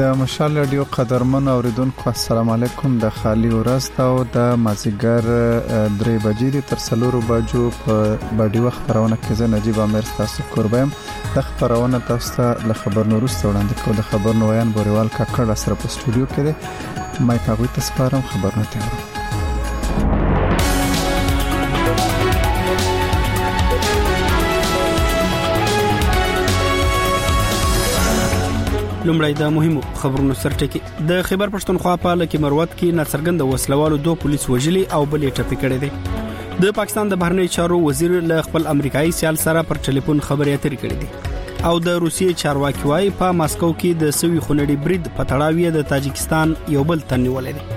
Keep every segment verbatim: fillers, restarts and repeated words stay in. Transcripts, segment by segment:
د مشال رادیو قدرمن اوریدونکو السلام علیکم. د خالی ورځ او د مازیګر درې بجې د تر څلورو بجو په باډي وخت خبرونه کې زه نجیب امیر تاسو قربایم. د خبرونه تاسو ته له خبر نور سره وړاندې کوم. د خبر نو ویان بوریوال کاکړ سره په سټوډیو کې دی. مای کاوی تاسو سپارم خبرونه ته. لومړی د مهمو خبرونو سرټکی. د خیبر پښتونخوا په لکه مروت کې ناڅرګند وسلوالو دوه پولیس وژلي او بلې ټپي کړي دي. د پاکستان د بهرنی چارو وزیر له خپل امریکایي سیال سره پر ټلیفون خبرې اترې کړې دي او د روسیې چارواکي وايي په ماسکو کې د سوي خونړي برید په تړاو د تاجکستان یو بل تن نیولې دي.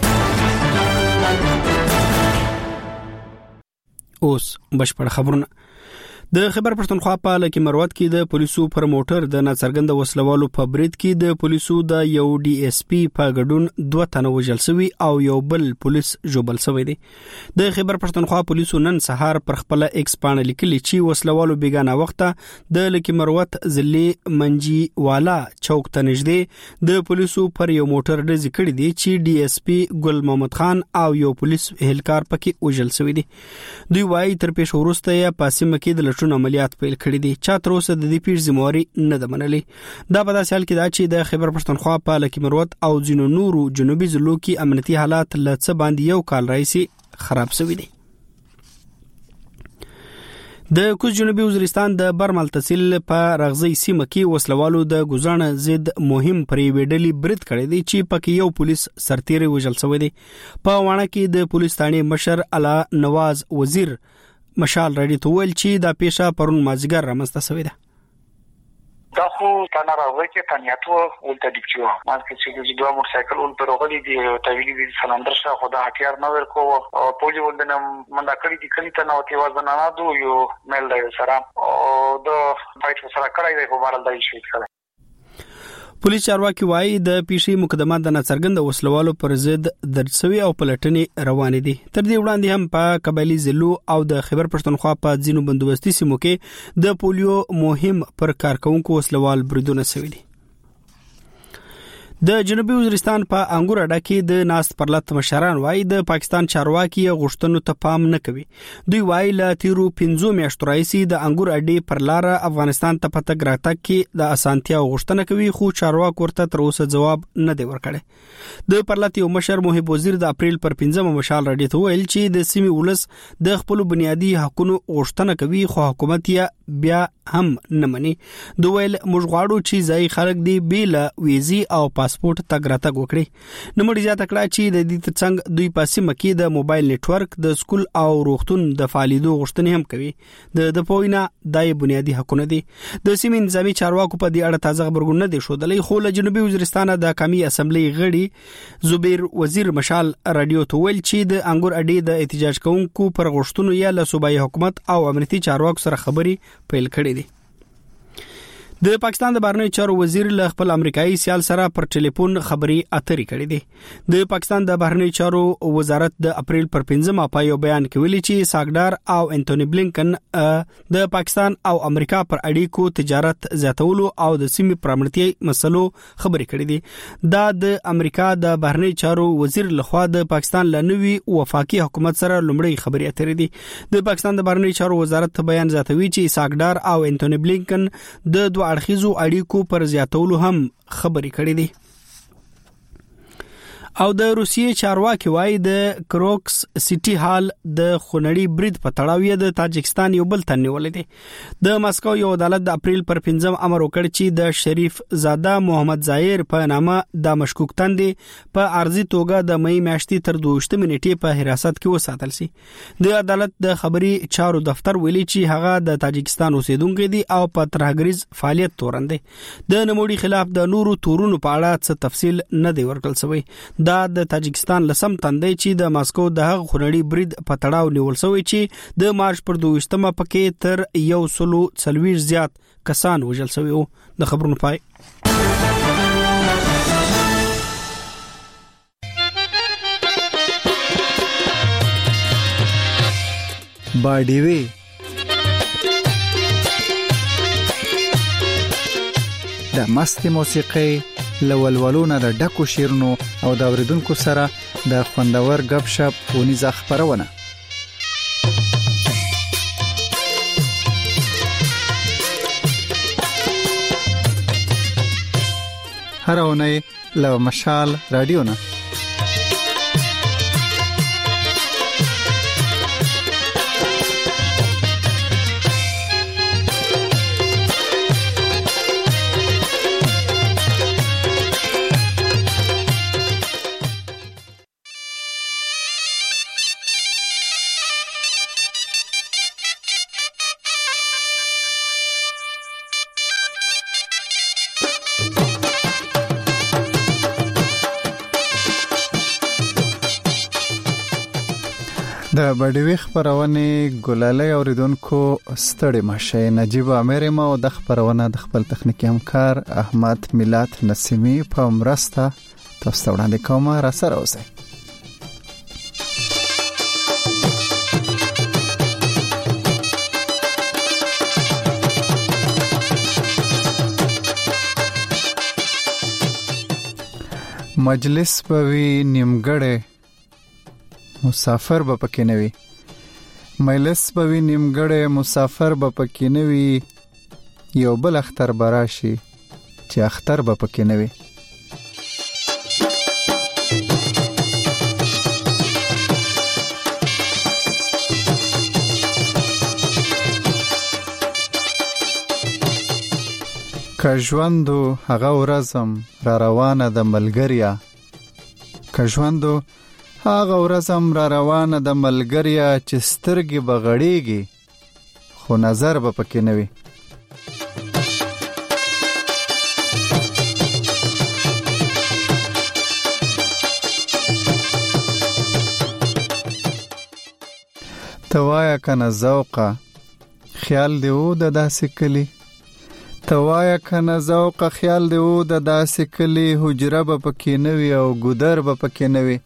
اوس بشپړ خبرونه. د خیبر پښتونخوا په لکه مروت کې د پولیسو پر موټر د ناڅرګند وسلوالو په برید کې د پولیسو د یو ډي اس پی په ګډون دوه تنه وژل شوي او یو بل پولیس جوبل شوی دی. د خیبر پښتونخوا پولیسو نن سهار پر خپل ایکس باندې لیکلي چې وسلوالو بیگانه وخته د لکه مروت ضلع منجي والا چوک ته نږدې د پولیسو پر یو موټر ډزې کړې دي چې ډي اس پی ګل محمد خان او یو پولیس اهلکار پکې وژل شوی دي. دوی وايي تر پیښ وروسته یې پاسمه کې د لټون عملیات پیل کړی دي. چا تر اوسه د دې پیښې ذمہواري نه ده منلې. دا په داسې حال کې دا چې د خیبر پښتونخوا په لکه مروت او ځینو نورو جنوبي ضلعو کې امنیتي حالات له څه باندې یو کال راځي خراب شوي دي. د کوز جنوبي وزیرستان د برمل تحصیل په رغزي سیمه کې وسلوالو د ګزانه ضد مهم پرې وډلي برید کړی دی چې پکې یو پولیس سرتیری وژل شوی دی. په وانه کې د پولیس ثاني مشر اعلی نواز وزیر مشال رادیو ته ویل چې دا پیښه پرون مازیګر رامنځته شوې ده. دا خو تنه راوړی چې تنیاتو ولته دیپچو ما چې چې دوه موټرسایکل ول پر غلي دي تویلي دي سلندر شه خدا هټیار نه ورکو پولی ولدنه منډه کړی دي کلی ته نو تی وزن نه دو یو مل دی سره او د فایټ سره کړی دی په بارل دی شي کړی. پولیس چارواکي وايي د پیښې مقدمات د ناڅرګند وسلوالو پر ضد درڅوي او پلټنې روانې دي. تر دې وړاندې هم په قبایلی ضلعو او د خیبر پښتونخوا په ځینو بندوبستي سیمو کې د پولیو مهم پر کارکونکو وسلوال بریدونه شوي دي. د جنوبي وزیرستان په انګور اډه کې د ناست پرلط مشران وايي د پاکستان چارواکي غوښتنو ته پام نه کوي. دوی وايي له تیرو پنځو میاشتو راځي د انګور اډې پر لار افغانستان ته پتګ راتګ کې د اسانتیا غوښتنه کوي خو چارواکو ورته تر اوسه جواب نه دی ورکړی. د پرلط یو مشر محب وزیر د اپریل پر پنځمه مشال رادیو ته ویل چې د سیمې ولس د خپل بنیادی حقوقو غوښتنه کوي خو حکومت یې بیا هم نه مني. دوی ویل موږ غواړو چې ځای خلک دی بیل ویزي او پاسپورت تګ راتګ وکړي. نو مړي زیاته کړه چې د دې ترڅنګ دوی په سیمه کې د موبایل نتورک د سکول او روغتون د فعالیدو غوښتنې هم کوي. د د پوینا دای بنیادی حقونه دي. د سیمې نظامی چارواکو په دې اړه تازه خبرګون نه دي شودلې خو له جنوبي وزیرستان د قومي اسمبلی غړي زبیر وزیر مشال رادیو ته ویل چې د انګور اډې د احتجاج کوونکو پر غوښتنو یا له صوبایي حکومت او امنیتي چارواکو سره خبري پیل کړې دي. د پاکستان د بهرنی چارو وزیر له خپل امریکایي سیال سره پر ټلیفون خبري اترې کړې دي. د پاکستان د بهرنی چارو وزارت د اپریل پر پنځمه په یو بیان کې ویلي چې ساګدار او انټونی بلینکن د پاکستان او امریکا پر اړیکو تجارت زیاتولو او د سیمې پر امنیتي مسلو خبري کړې دي. دا د امریکا د بهرنی چارو وزیر لخوا د پاکستان له نوي وفاقي حکومت سره لومړی خبري اترې دي. د پاکستان د بهرنی چارو وزارت بیان زیاتوي چې ساګدار او انټونی بلینکن د دوه اړخیزو اړیکو پر زیاتولو هم خبري کړې دي. او د روسیې چارواکي وايي د کروکس سټي هال د خونړي برید په تړاو د تاجکستان یو بل تن نیولې دي. د ماسکو یو عدالت د اپریل پر پنځم امر وکړ چې د شریف زاده محمد ظاهر په نامه د مشکوک تن دی په ارزي توګه د مې میاشتې تر دوهشتمې نیټې په حراست کې وساتل شي. د عدالت د خبري چارو دفتر ویلي چې هغه د تاجکستان اوسیدونکو دي او په ترهګریز فعالیت تورن دي. د نموړي خلاف د نورو تورونو په اړه څه تفصیل نه دی ورکړل شوی. دا د تاجکستان لسم تندی چې د ماسکو د هغه خونړي برید په تړاو نیول شوی چې د مارچ پر دوهشتمه پکې تر یو سلو څلوېښت زیات کسان وژل شوي وو. د خبرونو پای. باډیوي د مست موسیقي لولولونه د ډکو شیرونو او د اوریدونکو سره د خوندور غب شپ ونیزه خبرونه. هر اونۍ له مشال رادیو نه د بډوي خبرونه ګلالي اوریدونکو ستړي مشه. نجیب امیر ما او د خبرونه د خپل تخنیکی همکار احمد میلاد نسیمی په مرسته تاسو ته وړاندې کوم. را سره اوسئ. مجلس په نیمګړې مسافر به پکې نه وي. مجلس به وي نیمګړی مسافر به پکې نه وي. یو بل اختر به راشي چې اختر به پکې نه وي. که ژوندو هغه ورځم را روانه د ملګریا. که ژوندو هغه ورځم را روانه د ملګریا چې سترګې بغړېږي خو نظر به پکې نه وي. توایا کنه ذوقه خیال دی او د داسې کلی. توایا کنه ذوقه خیال دی او د داسې کلی. حجره به پکې نه وي او ګودر به پکې نه وي.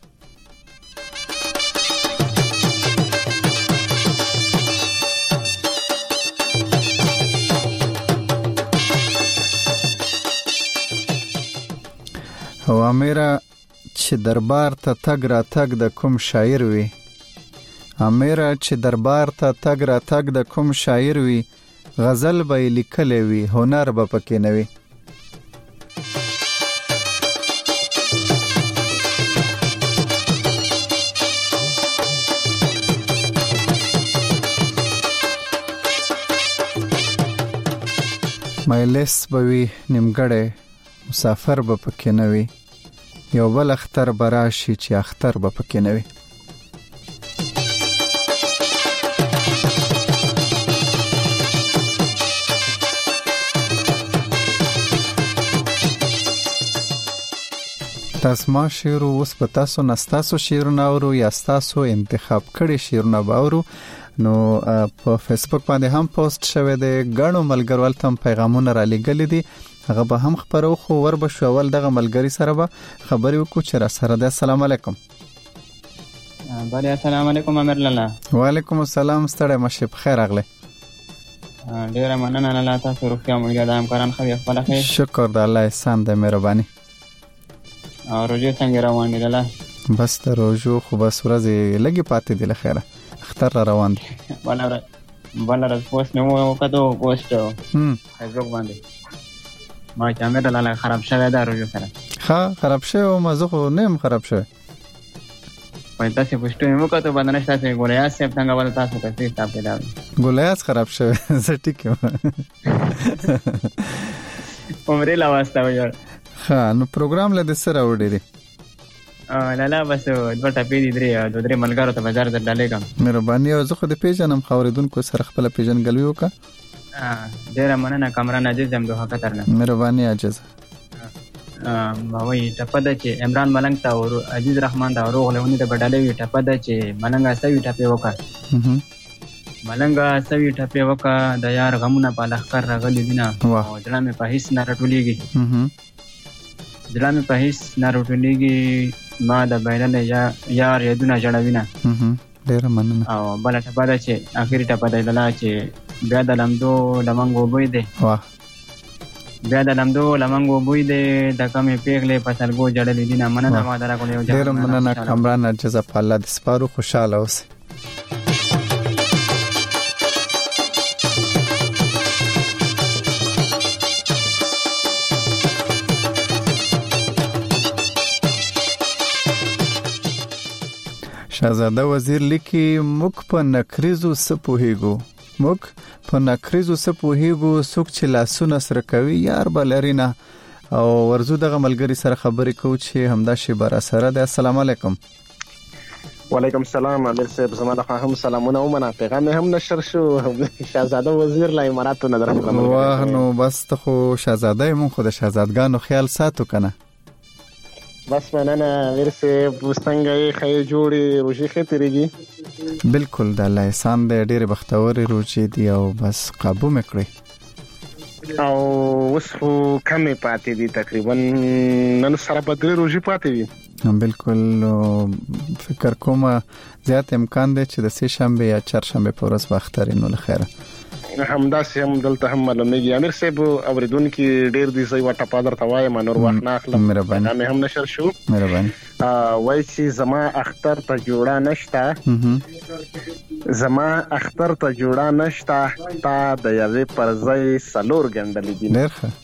او امیره چې دربار ته تګ را تګ د کوم شاعر وي. امیره چې دربار ته تګ را تګ د کوم شاعر وي. غزل به لیکلې وي هنر به پکې نه وي. مجلس به وي نیمګړی مسافر به پکې نه وي. یو بل اختر به راشي چې اختر به پکې نه وي. تاسو ما شعر اوس په تاسو نستاسو شعرونه اورو یا تاسو انتخاب کړي شعرونه باورو. نو په فیسبوک باندې هم پوسټ شوی دی. غاڼو ملګرو تم پیغامونه را لګل دي. هغه به هم خبرو خو ور به شو. اول دغه ملګری سره به خبرې وکړو چې را سره ده. السلام علیکم. بله السلام علیکم امیر لاله. وعلیکم السلام. ستړی مشه په خیر اغله. ډیره مننه لاله. تاسو روغتیا مونږ د همکاران خو خپل خیر. شکر د الله احسان د مهرباني. او روزي څنګه روان دي لاله؟ بس ته روزو خو بس ورځې لګي پاتې دي لخيره. اختر را روان دي. بل بل راز پوسټ نو کتو پوسټ هم فیسبوک باندې ما چې امیر لاله خراب شوی دا روزو سره. ها خراب شوی او مزه خو نیم خراب شوی. پای تاسو پوسټ مو کتو باندې نشته چې ګولیا سیب څنګه ول تاسو ته څه تاسو دا ګولیا خراب شوی. زه ټیک یم. عمرې لا واسطه وي. ها نو پروګرام له سره وړي. ا لاله بس دوه ټاپې دي درې دوه درې ملګرو ته بازار در ډالې کوم. مهرباني او زه خو د پیژنم خوریدونکو سره خپل پیژنګلوي وکړه. ا ډیر مننه کامران عزیز هم دوه خطر نه. مهرباني عزیز. ا ما وی ټپده چې عمران ملنګ ته او عزیز رحمان ته ورغلونی د بډالې وی ټپده چې ملنګ سوي ټپې وکړه. ملنګ سوي ټپې وکړه د یار غمونه په لخر راغلي دینه او ځړه مې په هیڅ نه راټولېږي. ځړه مې په هیڅ نه راټولېږي. ما د بایلل یا یار یادونه جوړوینه. ډیر مننه. او بل ټپده چې اخیری ټپده لاله چې بیا د لمدو لمنګو بوی دی. واه بیا د لمدو لمنګو بوی دې د کمې پیغلې په سلګو جړلې دي نه مننه ما درا کوم یو ځای ډېر مننه کامران جزا په الله د سپارو خوشاله اوسئ. شاهزاده وزیر لیکي موږ په نکریزو سپوهیګو موږ په نکریزو سپوهیګو څوک چې لاسونه سره کوي یار بلرینا او ورزو دغه ملګری سره خبرې کوو چې همدا شی بر سره ده. السلام علیکم. وعلیکم السلام. امیر صاحب زموږ له هم سلامونه ومنه پیغام هم نشر شو شاهزاده وزیر لا اماراتو نظر کړم. واه نو بس ته خو شاهزاده مون خو د شاهزادګانو خیال ساتو کنه. بس مننه امیر صاحب څنګه یې خې جوړي روزي خطرېږي. بالکل د الله احسان دې ډېر بختور روزي دی او بس قابو مکړي او اوس خو کمې پاتې دي تقریبا نن سره بدري روزي پاتې دي. بالکل فکر کوم زیات امکان دی چې د سه شنبه یا چهارشنبه په ورځ واختري نو لخيره همدا سم دلته هم معلومیږي. امیر صاحب اوریدونکو ډیر دي زوی وټه پادر توای منور وخت نه اخلم مهرباني هم نشر شو مهرباني وای چې زما اختر ته جوړه نشته زما اختر ته جوړه نشته تا د یوې پرځای سلور ګندلې دي. ډېر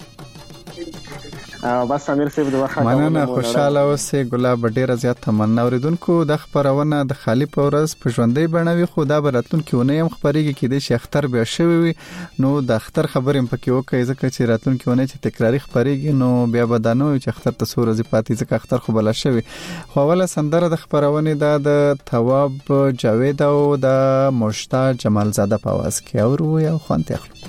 بس امیر صاحب د وخت مننه خوشاله اوسئ. ګلاب ډېر زیات تمنا اوریدونکو د خبرونه د خالی په ورځ په ژوندۍ بڼوي خو دا براتونکو نه يم خبرېږي کې د شختر بیا شوی وي نو د اختر خبرې په کې وکړي ځکه چې راتونکو نه چې تکراری خبرېږي نو بیا بدانو چې اختر ته سور ځي پاتې ځکه اختر خو بل شوی. خو اوله سندره د خبرونه د ثواب جاوید او د مشتاق جمال زاده په आवाज کې اورو یا خوانته اخلو.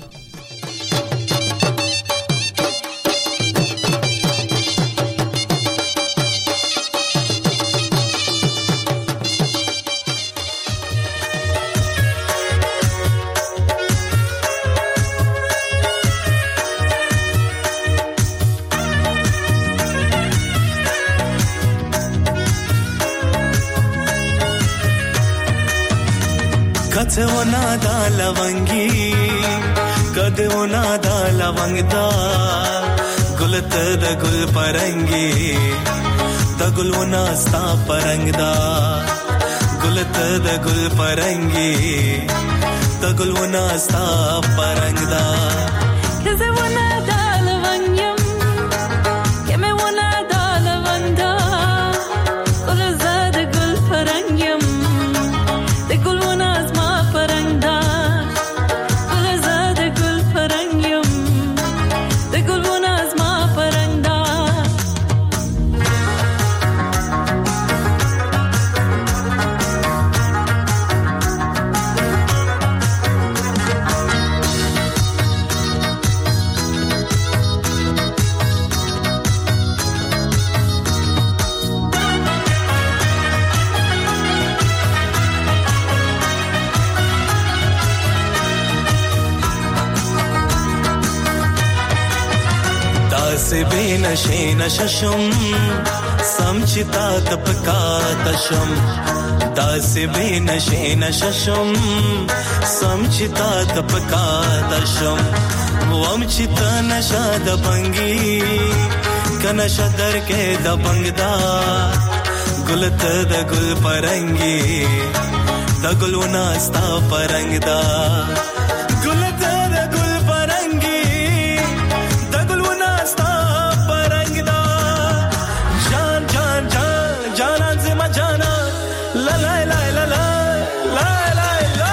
کته ونا دا لونګي کده ونا دا لونګدا ګلت د ګل پرنګي د ګل ونا ستا پرنګدا ګلت د ګل پرنګي د ګل ونا ستا پرنګدا کته ونا دا لونګم کمه ونا دا لوندا ګل زاد ګل پرنګم د ګل ونا से बेनशे नशशम समचिता तपका तशम दास बेनशे नशशम समचिता तपका तशम वमचिता नशा दबंगी कनशा दर के दबंगदा गुलत द गुल परंगी द गुलवना स्ता परंगदा गुलत द गुल परंगी जाना ला ला ला ला ला ला ला ला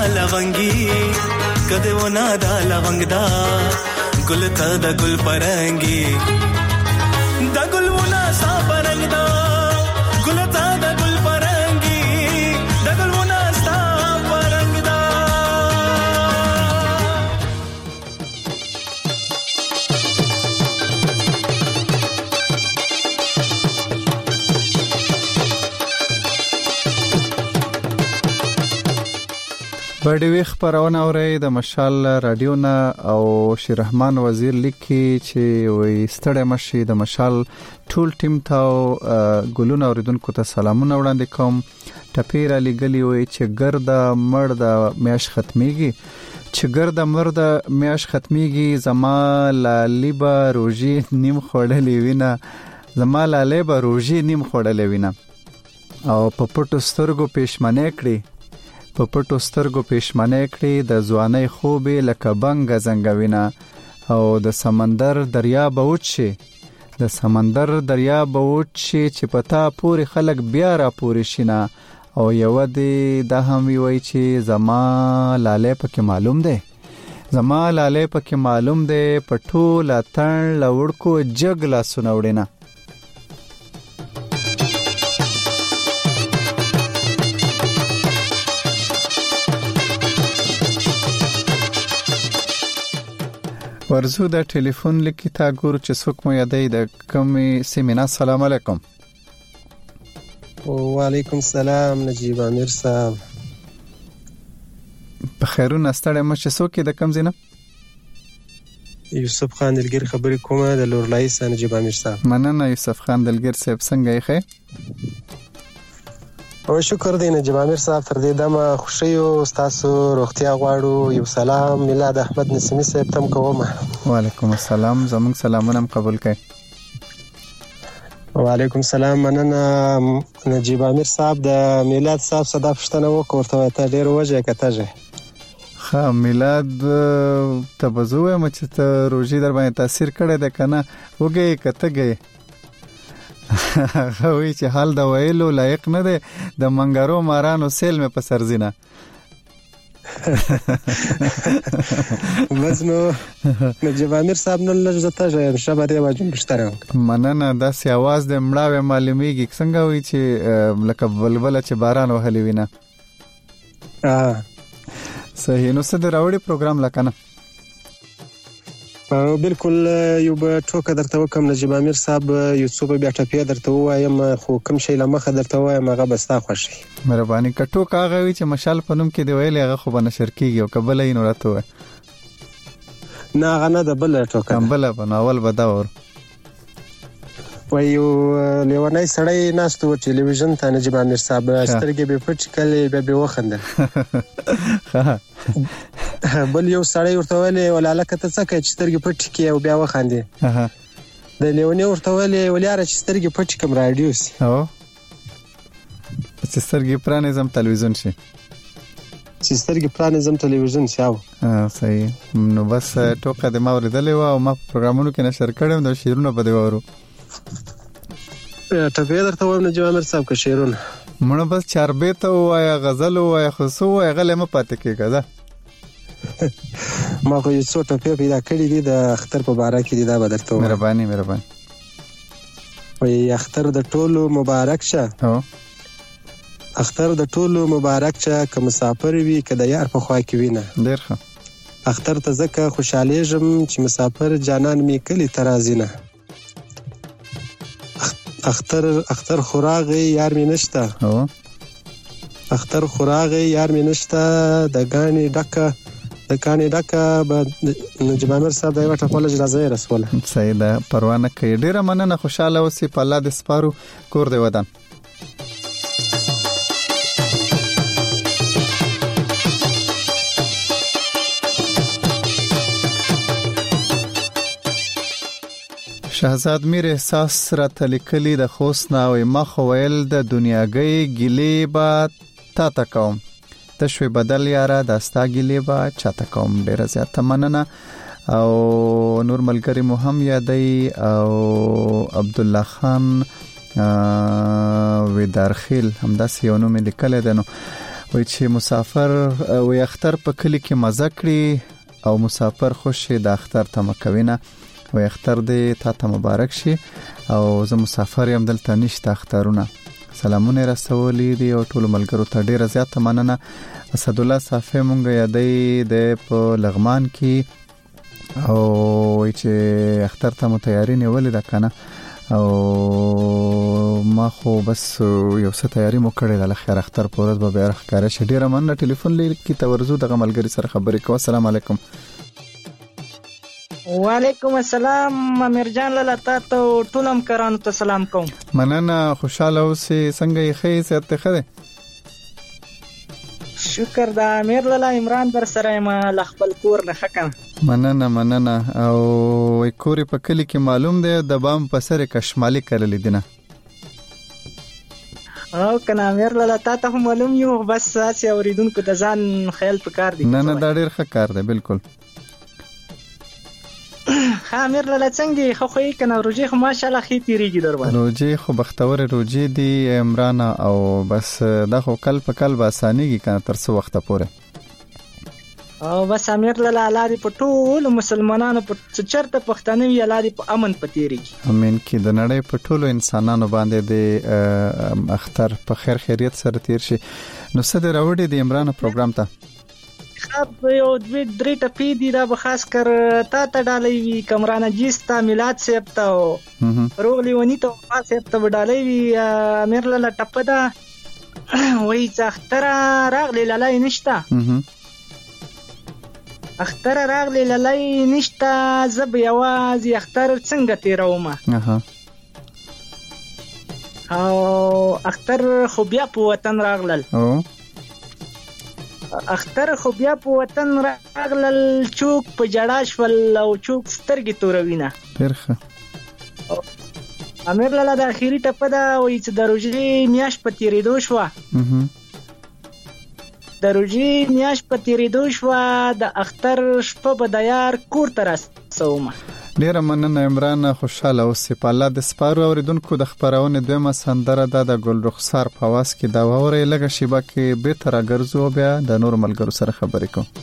लवंगी कदे वो नादा लवंगदा गुल था दा गुल परंगी दा गुल वो ना सा परंगदा गुल था दा गुल परंगी दा गुल वो ना सा परंगदा بډې وی خبرونه اوري د مشال رادیو نه او شیر رحمان وزیر لیکي چې وي ستړی مشي د مشال ټول ټیم ته ګلونه اوریدونکو ته سلامونه وړاندې کوم ټپیر علي ګلی وي چې ګرد مړ د میاش ختميږي چې ګرد مړ د میاش ختميږي زما لالیبا روجي نیم خړلې وینا زما لالیبا روجي نیم خړلې وینا او په پټو سترګو پېشمنه کړی په پټو سترګو پېشمنه کړی د ځوانۍ خوبې لکه بنګ زنګوینه او د سمندر دریا بوت شي د سمندر دریا بوت شي چې پتا پوری خلک بیا را پوری شینه او یو دې د هم وی چې زما لاله پکې معلوم دی زما لاله پکې معلوم دی پټو لاتن لوړکو جګ لا سنوړینه ورزو د ټلیفون لیکي تا ګور چې څوک مو یادې د کومې سیمینا السلام علیکم وعلیکم السلام نجیب امیر صاحب بخیرون استړی مشه څوک د کوم زینه یوسف خان دلګر خبرې کومه د لورلای سره نجیب امیر صاحب مننه یوسف خان دلګر صاحب څنګه یې ښه او شکر دی نجیب امیر صاحب تر دې دمه خوشی او تاسو روغتیا غواړو یو سلام میلاد احمد نسیمی صاحب تم کومه وعلیکم السلام زموږ سلامونه قبول کړئ وعلیکم السلام مننه نجیب امیر صاحب د میلاد صاحب صدا پښتنه وکړته ته ډیر وجه کتهجه ها میلاد تبزوه مچ ته روزي در باندې تاثیر کړی د کنه وګي کتهګي خوي چې حال دا ویلو لایق نه ده د منګرو مارانو سیل مې په سرزینه وزنو نجیب امیر صاحب نن لږه ته شبه دی واجب بشتره مننه دا سی आवाज د مړاوې معلومیږي څنګه وي چې لکه بلبل چې باران وهلی وینه اه صحیح نو څه دراوړي پروګرام لکنه بالکل یو به ټوکه درته وکم نجیب امیر صاحب یو څو بیا ټپیا درته وایم خو کوم شی لمخه درته وایم هغه بستا خوشي مهرباني کټو کاغه وی چې مشال پنوم کې دی ویل هغه خو بنشر کیږي او قبل یې نورته و نه هغه نه د بل ټوکه بل بناول بداور وایو لیونای سړی ناستو ټلویزیون ته نجیب امیر صاحب سترګې به پټ کړي به به وخندل بل یو سړی ورته ویلې ولاله کته څه کوي چې سترګې پټ کړي او بیا وخاندي د لیونی ورته ویلې ولیاره چې سترګې پټ کړم رادیو سي او چې سترګې پرانیزم تلویزیون شي چې سترګې پرانیزم تلویزیون شي او صحیح نو بس ټوکه د ما ورېدلې و او ما پروګرامونو کې نشر کړم د شیرونو په دی وورو ته به درته وایم نجیب امیر صاحب که شیرونه مړه بس چاربې ته وایا غزل وایا خصو وایا غلې م پاتې کېګه دا ما خو یو څو ټپې پیدا کړې دي د اختر په باره کې دي دا به درته وایم مهرباني مهرباني وای اختر د ټولو مبارک شه او اختر د ټولو مبارک شه که مسافر وي که د یار په خوا کې وینه ډېر ښه اختر ته ځکه خوشحالیږم چې مسافر جانان می کلی ترازینه اختر اختر خوراغي یار می نشته او اختر خوراغي یار می نشته د غاني ډکه د غاني ډکه به نجیب امیر صاحب دایو ټکول اجازه رسوله صحیح ده پروانه کوي ډیره مننه خوشاله اوسې په الله د سپارو کور دی ودان شهزاد میر احساس را تلکلی د خوست ناوي مخ ویل د دنیاګي ګلی با تا تا کوم تشوي بدل یاره داستا ګلی با چاته کوم ډیر زیات مننه او نور ملګری مو هم یادای او عبد الله خان ودارخیل همدا سيونو مې لیکل دي نو وای چې مسافر وي اختر په کلی کې مزه کړي او مسافر خوشي د اختر تمکوینه وای اختر دې تا ته مبارک شي او زه مسافر یم دلته نشته اخترونه سلامونه رسولي دي او ټول ملګرو ته ډیره زیاته مننه. اسد الله صافی مونږ یادې د په لغمان کې او چې اختر ته متیاری نیولې ده کنه او ما خو بس یو څه تیاری مو کړې ده لخر اختر پورز به بیا ښکارا شډیره مننه. ټلیفون لیکي تورزو دغه ملګری سره خبرې کوم. السلام علیکم. وعلیکم السلام امیر جان لاله تاسو ټولم کرانو ته سلام کوم. مننه خوشاله اوسې څنګه یې خې ست خره شکر دا امیر لاله عمران در سره ما خپل کور نه حکم. مننه مننه او کورې په کلی کې معلوم دی د بام په سر کشمالي کړل دي نه او کنه امیر لاله تاسو معلوم یو بس ساسي اوریدونکو د ځان خیال پکار دي. نه نه دا ډیر ښه کار دی بالکل. ها امیر لاله څنګه خو خو کنه روجي خو ماشاءالله خې تیریږي دربان روجي خو بختور روجي دي عمران او بس دا خو کل په کل باسانيږي کنه تر څو وخت پورې او بس امیر لاله الله دې په ټول مسلمانانو په چرته پښتنو وی الله دې په امن پتیریږي. امين کې د نړۍ په ټولو انسانانو باندې د اختر په خیر خیریت سره تیر شي. نو څه د راوړې د عمران پروګرام ته خب یو دوی درې ټپی دي دا به خاص کر تا ته ډالې وی کمران جیستا میلاد سیب ته روغلی ونی ته خاص سیب ته ډالې وی امیر لاله ټپ دا وای چې اختر راغلی لاله نشتا اختر راغلی لاله نشتا زب یواز اختر څنګه تیرومه اها او اختر خو بیا په وطن راغلل او اختر خو بیا په وطن راغلل چوک په جړا شول او چوک سترګې توروینه پرخه امیر لاله د اخیری ټپه دا وای چې د روژې میاش په تیریدو شو د روژې میاش په تیریدو شو د اختر شپه به د یار کور ته رسومه. ډیره مننه عمران خوشاله اوسې په الله د سپارو اوریدونکو د خبرونه دویمه سندره ده د ګل رخسار په واس کې دا وره لګه شیبه کې به تر غرزو بیا د نور ملګرو سره خبرې کوم.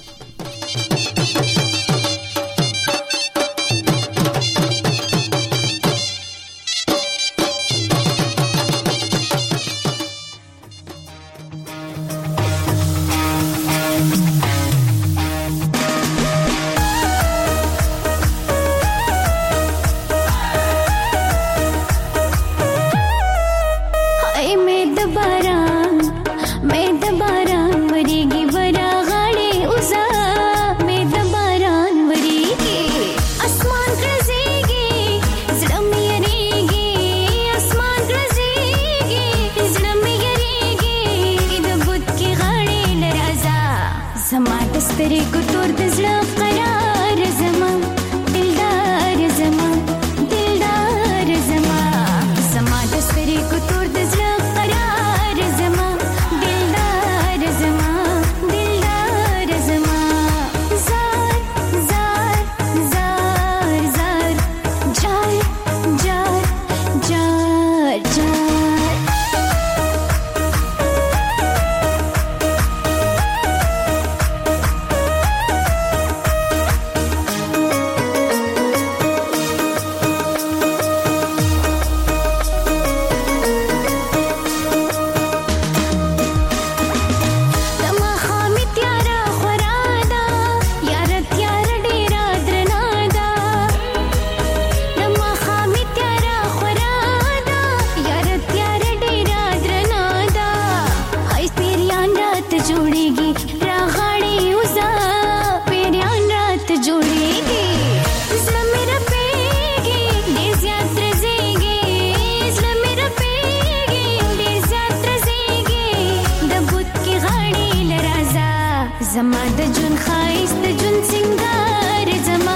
زما د جون خایست د جون سنگار زما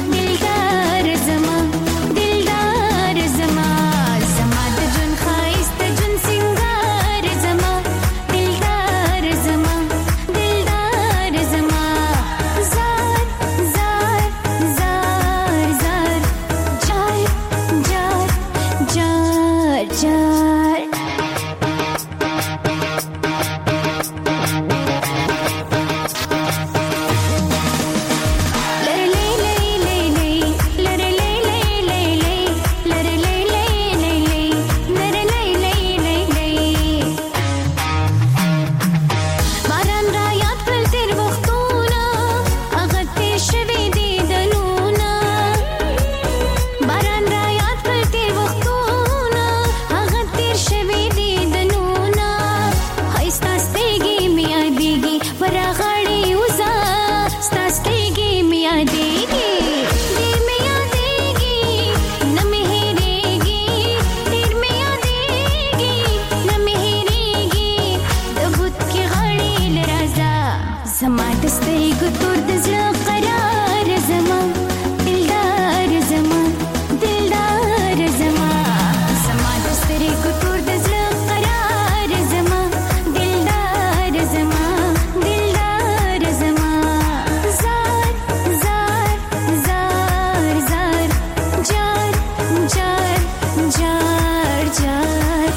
دلدار زما دلدار زما زما د جون خایست د جون سنگار زما دلدار زما دلدار زما زار زار زار زار جار جار جار جار स्तास्तेगी मिया देगी देर में यादेगी न मेहरेगी देर में यादेगी न मेहरेगी दबुत की गाड़ी लराजा زما دسترګو تور د زړه قرار زما دلدار زما دلدار زما زما دسترګو تور د زړه قرار زما دلدار زما دلدار زما زار زار زار زار جار جار جار جار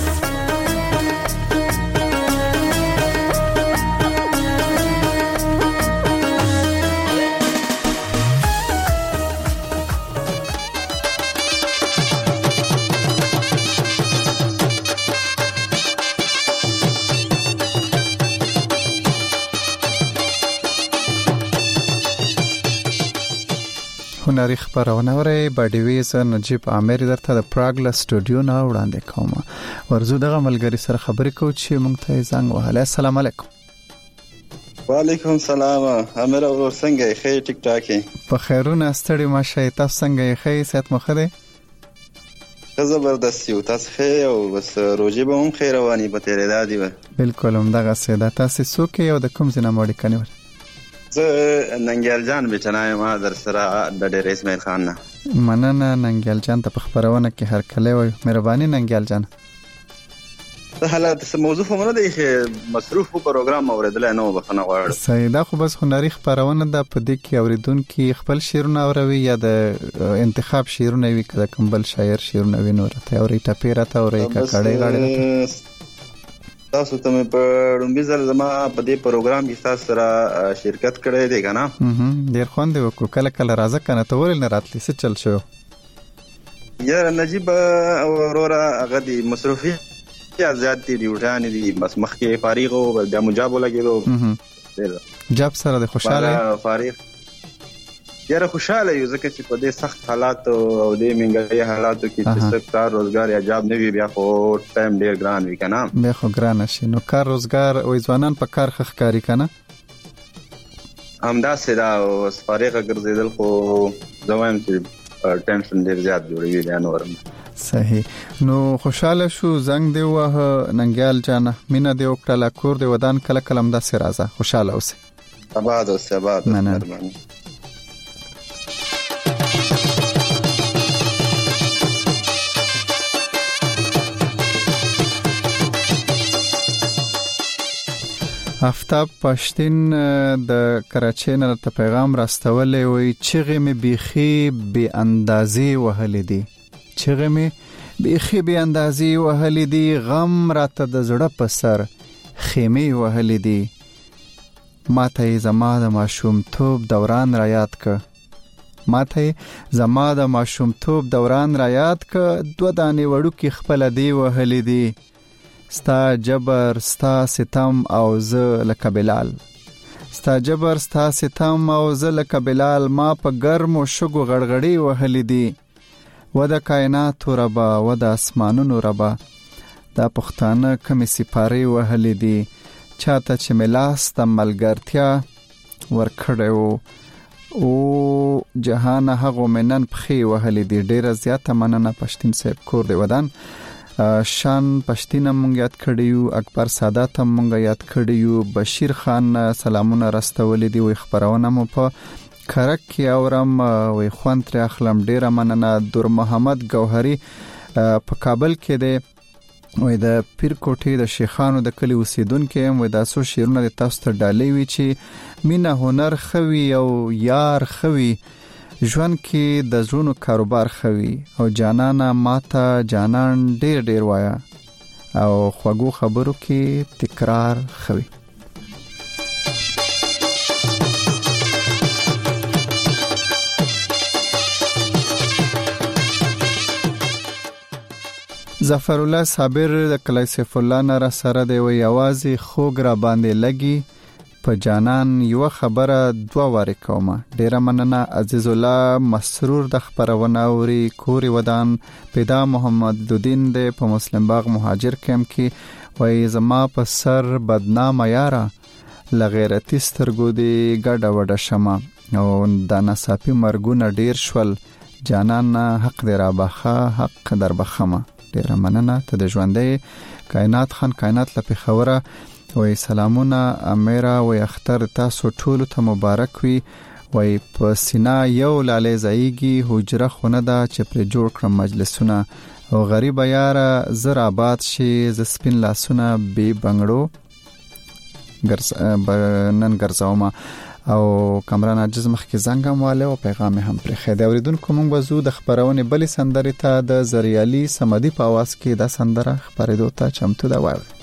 هنري خبرونه وره بډیویز نجیب عامر درته د پراګ له سټوډیو نه وړاندې کوم. ورزو دغه ملګری سره خبرې کوو چې مونږ ته زنګ وهله. السلام علیکم. وعلیکم السلام. امر او څنګه یې؟ خیر ټیک ټاک یې؟ په خیرونه ستړي ماشه تاسو څنګه یې؟ خیر صحت مو ښه دی؟ زبردست یو. تاسو خیر او بس روزي به هم خیر رواني به تیرې دادی و. بالکل هم دغه سیده. تاسو څوک یو د کوم ځای نه مړی کني؟ زه ننګیال جان بچنای ما در سره د ډېر اسماعیل خان نه. مننه ننګیال جان ته په خبرونه کې هر کله وي. مهرباني ننګیال جان. ته حالات څه موضوع هم نه دی چې مصروف په پروګرام اوریدل نه وبخنه غواړم. سیدا خو بس هنري خبرونه د پدې کې اوریدونکو خپل شعرونه اوروي یا د انتخاب شعرونه وي کله کوم بل شاعر شعرونه ویني ته اوري ټپیره ته اوري کړه غاړه. تاسو ته په لومبي ځل زما په دې پروګرام کې تاسو سره شرکت کړی دی کنه؟ هم ډیر خوند وکړ. کله کله راځه کنه ته ورل نه راتلی څه چل شو؟ یاره نجیب اورورا هغه دی مصروفي یا زیات دی ډیوټان دی بس مخکې فارغ او د مجاب لګیدو. جاب سره د خوشاله فارغ یاره خوشاله یو ځکه چې په دې سخت حالات او د منګړی حالاتو کې چې کار روزګار یا جاب نه وي بیا خو ټایم ډیر ګران وي کنه؟ بیا خو ګران شي. نو کار روزګار او ځوانان په کار خخکاری کنه؟ همدا سره او فارغ ګرځیدل خو ځوان چې ټینشن ډیر زیات جوړوي دا نورم. صحیح. نو خوشاله شو زنګ دی وه ننګیال جان مینا دی وکړه کور دی ودان کله کلم دا سره راځه خوشاله اوسه. آباد اوسه آباد. مهرباني. افتاب پښتين د کراچۍ نه ته پیغام راستولې وي چغې مې بيخي بي اندازي وهلې دي چغې مې بيخي بي اندازي وهلې دي غم راته د زړه په سر خېمې وهلې دي ماته زما د ماشومتوب دوران را یاد ک ماته زما د ماشومتوب دوران را یاد ک دو دانې وړو کې خپل دی وهلې دي ستا جبر ستا ستم او زه لکه بلال ستا جبر ستا ستم او زه لکه بلال ما په ګرمو شګو غړغړې وهلې دي و د کائنات ربا و د اسمانونو ربا دا پښتانه کمی سپاره وهلې دي چاته چې ملاس ته ملګرتیا ورکړو او جهان هغه منن پخې وهلې دي. ډیره زیاته مننه پښتین صاحب کور دی ودان. شان پښتین مونږ یاد کړیو اکبر سادات مونږ یاد کړیو بشیر خان سلامونه راستولې دي وي خبرونه مو په کرک کې اورم وي خوان تر اخلم ډیره مننه. دور محمد گوهری په کابل کې دی وي د پیر کوټې د شیخانو د کلی اوسیدونکو هم وي د اسو شیرونه د تاسو ته ډالې وی چې مینا هنر خوي او یار خوي ژوند کې د زړونو کاروبار خوي او جانانا ماته جانان ډېر ډېر وایا او خوږو خبرو کې تکرار خوي. ظفر الله صابر د کلی سیف الله نره سره دی وی اوازي خوګ را باندې لګي په جانان یو خبره دوا واره کومه. ډیره مننه عزیز الله مسرور د خبرونه اوري کوري ودان پیدا محمد الدین د په مسلم باغ مهاجر کم کې وای زما په سر بدنام یارا لغیرتی سترګو دی ګډه وډه شمه او د ناڅاپي مرګونه ډیر شول جانان حق دی را بخه حق در بخمه. ډیره مننه ته د ژوندې کائنات خان کائنات لپاره خوره وای سلامونه امیرا وای اختر تاسو ټول ته مبارک وي وای په سینا یو لاله زایږي حجره خونه دا چې پر جوړ کړم مجلسونه او غریب یار زر آباد شي ز سپین لاسونه بي بنگړو ګرځ نن ګرځاوما او کامران عجز مخ کې زنګ مواله او پیغام هم پر خېده اوریدونکو موږ وزو د خبرونه بل سندري ته د زریالي سمدي په आवाज کې د سندره خبرېدو ته چمتو دا وایي.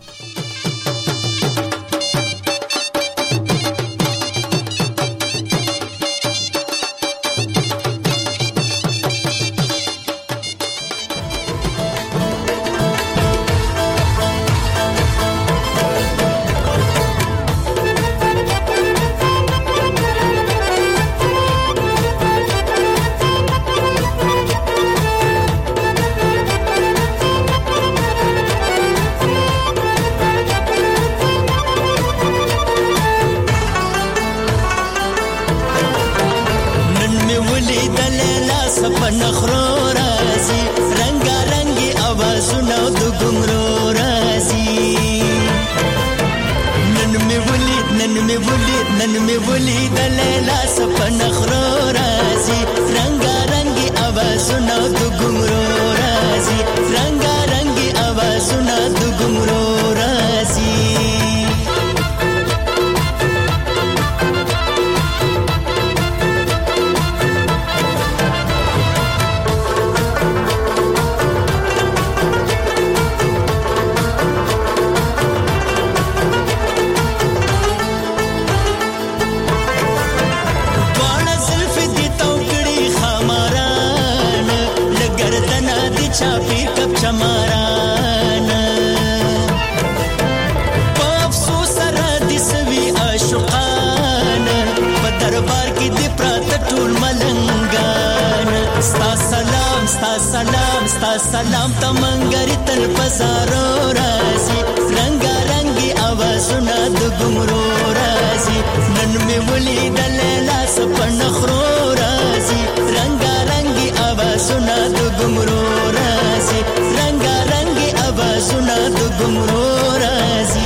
سلام تمنګری تل پزارو رازي رنگا رنگي आवाजونه د ګمرو رازي نن می ولي د لیلا سپن خرو رازي رنگا رنگي आवाजونه د ګمرو رازي رنگا رنگي आवाजونه د ګمرو رازي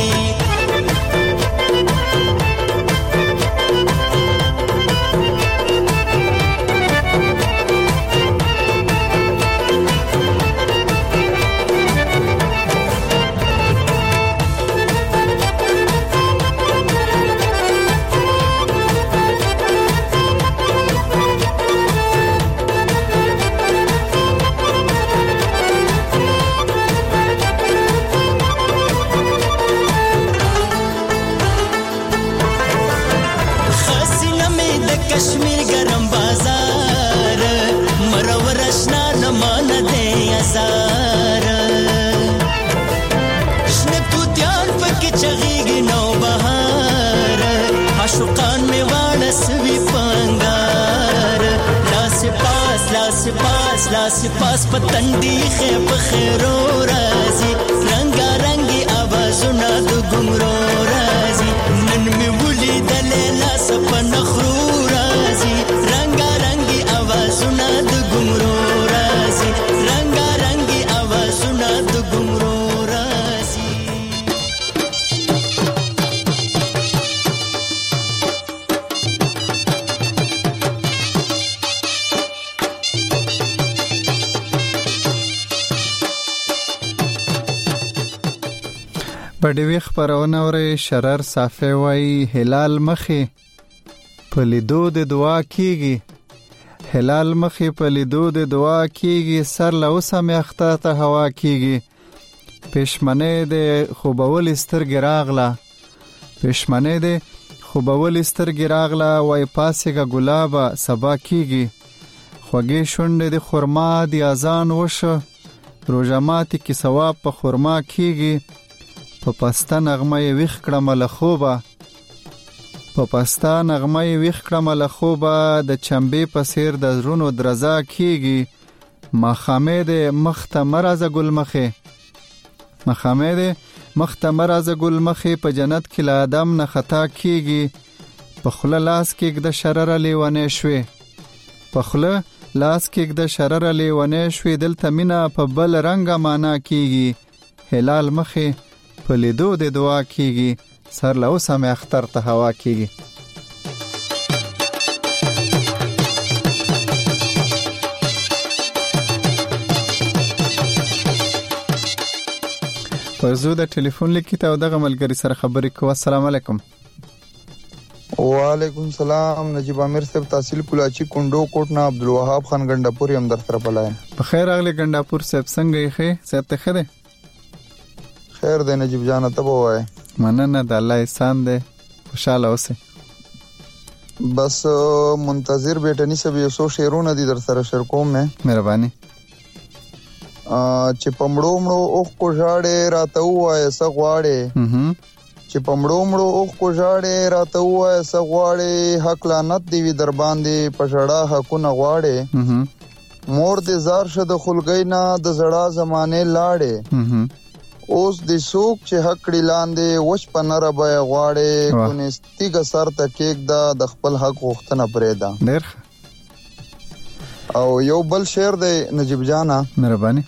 لاس پاس پتندی خیب خیرو رازی رنگا رنگی آوازونا دو گمرو رازی نن می ولی دلی لاس پا نخرو رازی رنگا رنگی آوازونا دو گمرو رازی رنگا رنگی آوازونا دو گمرو رازی بډوي خبرونه اوري شرر صافي وای هلال مخي په لیدو د دعا کیږي هلال مخي په لیدو د دعا کیږي سر له اوسه مخته ته هوا کیږي پښمنه د خوبول سترګ راغله پښمنه د خوبول سترګ راغله وای پاسه ګلابه سبا کیږي خوږی شونډه د خرما د اذان وشه روزماتي کې ثواب په خرما کیږي په پستا نغمه ویخ کړم له خوبه په پستا نغمه ویخ کړم له خوبه د چمبې په سیر د زرونو درزا کیږي ما خامد مخته مرزه ګل مخه ما خامد مخته مرزه ګل مخې په جنت کې له آدم نه خطا کیږي په خوله لاس کې د شرر لیونې شوې په خوله لاس کې د شرر لیونې شوې دلته مینا په بل رنګ معنا کیږي هلال مخې په لیدو د دعا کیږي سر له اوسه مې اختر ته هوا کیږي. پرزو د ټلیفون لیکي ته دغه ملګری سره خبرې کوو. السلام علیکم. وعلیکم السلام. نجیب عامر صاحب تحصیل کولاچی کندو کوټ نه عبدالوهاب خان ګنداپور یم در سره بلایم. په خیر اغلی ګنداپور صاحب څنګه یې ښه صحت ته ښه دی؟ خیر دی نجیب جان ته ووایه. مننه د الله احسان دی خوشاله اوسئ. بس منتظر بیٹنی سب یو سو شعرونه دي در سره شیر کوم مې. مهرباني. چې پمړو مړو اوخ کو ژاړې راته وایه څه غواړې چې پمړو مړو اوخ کو ژاړې راته وایه څه غواړې حق لعنت دی وي در باندې په ژړا حقونه غواړې مور دې زار شه د خلګۍ نه د زړه زمانې لاړې اوس د سوق چې حق کړي لاندې وش په نره بیا غواړي کونستیګه سر ته کېږده د خپل حق غوښتنه پرېږده. ډېر او یو بل شعر دی نجیب جانا. مهرباني.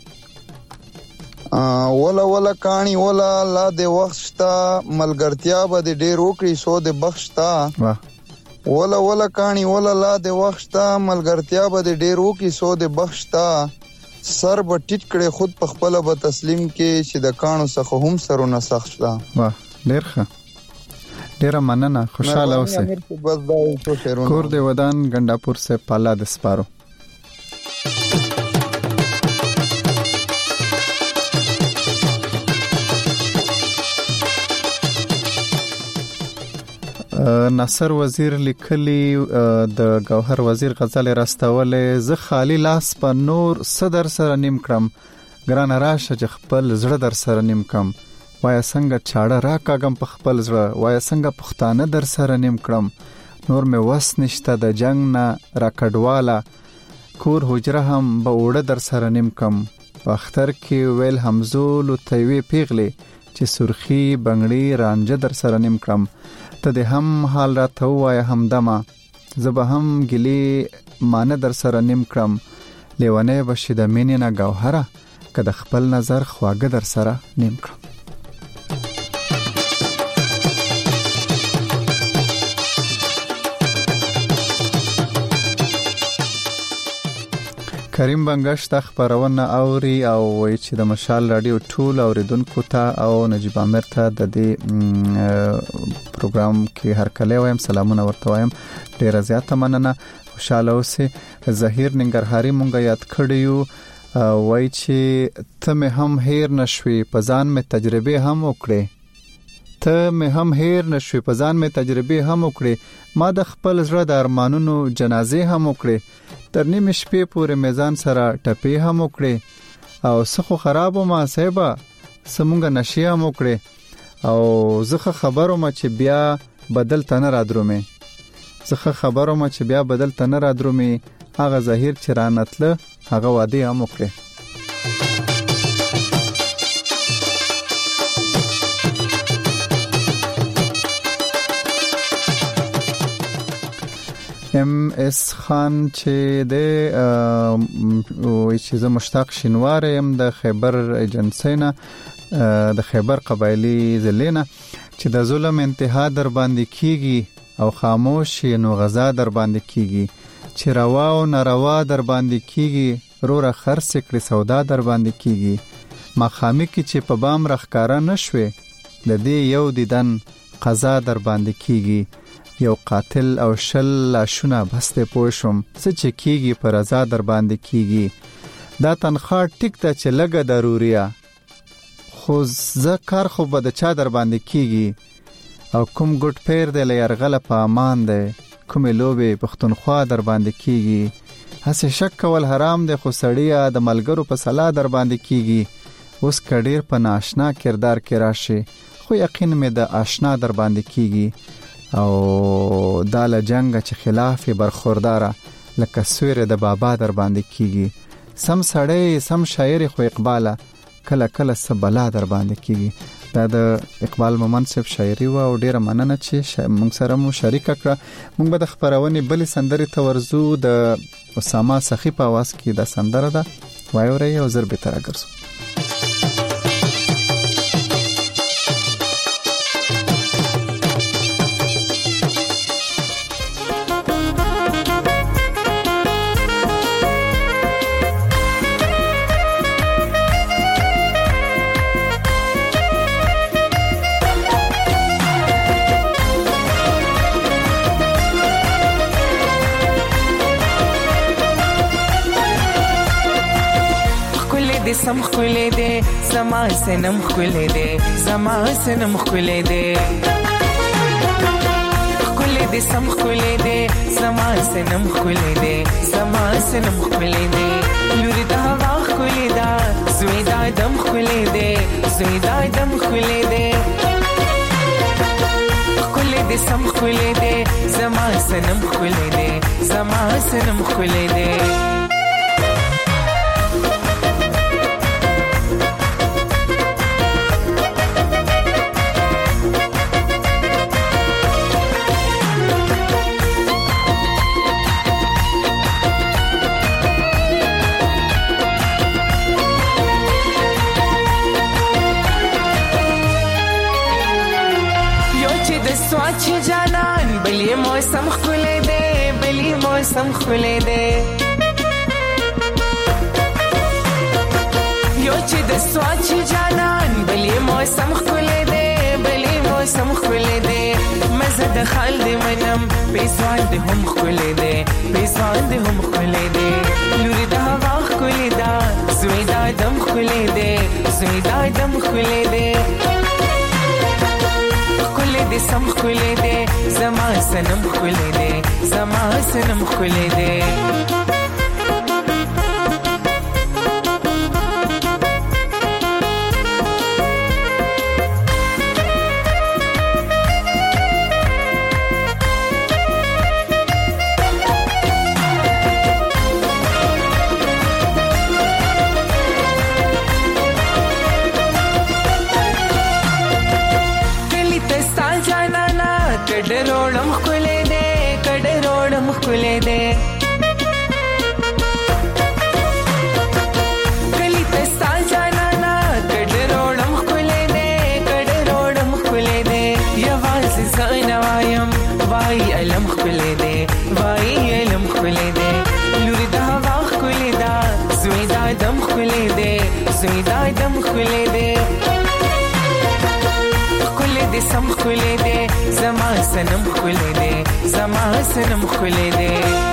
ولا ولا کانی ولا لا د وخت شتا ملګرتیا به د ډېر وکړي سو د بخښتا ولا ولا کانی ولا لا د وخت شتا ملګرتیا به د ډېر وکړي سو د بخښتا سر به ټیټ کړي خود په خپل به تسلیم کې چې د کانو څخه هم سرونه سخت ده. واه ډیر ښه ډیره مننه خوشاله اوسئ. کور دې ودان ګنداپور سے پالا د سپارو. ناصر وزیر لیکلی د گوهر وزیر غزل راستولې زه خالی لاس په نور صدر سره نیم کړم ګران راشه چې خپل زړه در سره نیم کم وای څنګه چاړه را کاګم په خپل زړه وای څنګه پښتانه در سره نیم کړم نور مې وس نشته د جنگ نه را کډواله کور حجره هم به وړه در سره نیم کم په اختر کې ویل همزول او تیوي پیغلی چې سرخی بنگړی رانجه در سره نیم کړم ته دې هم حال را ته وایه همدمه زه به هم ګیلې مانه در سره نیم کړم لیونی بشي د مینې نه ګوهره که د خپل نظر خواږه در سره نیم کړم. کریم بنگش د خبرونه اوري او وایي چې د مشال رادیو ټول اوریدونکو ته او نجیب عامر ته د دې پروګرام کې هر کله وایم سلامونه ورته وایم ډیره زیاته مننه خوشاله اوسئ. ظهیر ننګرهاري مونږه یاد کړیو وایي چې ته مې هم هیر نشوي په ځان مې تجربه هم وکړې ته مې هم هیر نشوي په ځان مې تجربه هم وکړې ما د خپل زړه د ارمانونو جنازې هم وکړې تر نیمې شپې پورې میزان سره ټپې هم وکړې او څه خرابو ما صاحبه سمونګه نشي هم وکړې او زه خبرو ما چې بیا بدل تنه را درومې زه خبرو ما چې بیا بدل تنه را درومې هغه ظهیر چې رانتله هغه وعده هم وکړې. ام اس خان چې د وای چې زه مشتاق شینوار يم د خیبر ایجنسی نه د خیبر قبایلی زلینا چې د ظلم انتها در باندې کیږي او خاموش نو غزا در باندې کیږي چې روا او ناروا در باندې کیږي روره خرڅ کړي سودا در باندې کیږي مخامي کې چې په بام رخکارا نشوي د دې یو دیدن قضا در باندې کیږي یو قاتل او شل لاشونه بسته پوشم څه چې کیږي پر رضا در باندې کیږي دا تنخواه ټیک ته چې لګه ضروریا خو ذکر خو به د چا در باندې کیږي او کوم ګټ پیر د ليرغله په امان ده کوم لوبه پښتونخوا در باندې کیږي هڅه شک کول حرام ده خو سړیا د ملګرو په صلاح در باندې کیږي اوس کډیر په ناشنا کردار کې راشي خو یقین مې د آشنا در باندې کیږي او داله جنگ چې خلاف برخورداره لکه سویر د بابا در باندې کیږي سم سړی سم شاعر خو اقباله کله کله سبلا در باندې کیږي. دا د اقبال مومند صاحب شاعري و او ډیره مننه چې موږ سره مو شریک کړه. موږ به د خبرونې بل سندري تورزو د اسامه سخی په आवाज کې د سندره ده وایوري او زر به تر راګرځو. سم خلې دې زما سنم خلې دې زما سنم خلې دې خلې دې سم خلې دې زما سنم خلې دې زما سنم خلې دې لوري دا هوا خلې دا زوی دا دم خلې دې زوی دا دم خلې دې خلې دې سم خلې دې زما سنم خلې دې زما سنم خلې دې. سواچ جانان بلی موسم خلے دے بلی موسم خلے دے یو چې د سواچ جانان بلی موسم خلے دے بلی موسم خلے دے مزه د خال دی منم پیسوان دی هم خلے دے پیسوان دی هم خلے دے لوري د هوا خلے دا زوی دا دم خلے دے زوی دا دم خلے دے دې سم خلې دې زما سنم خلې دې زما سنم خلې دې. کډروړم خلې دې کډروړم خلې دې کلی تستا جانانا کډروړم خلې دې کډروړم خلې دې یوازې زاینه وایم وای علم خلې دې وای علم خلې دې لوري دا هوا خلې دا زوی دا دم خلې دې زوی دا دم خلې دې دې سم خلې دې زما سنم خلې دې زما سنم خلې دې.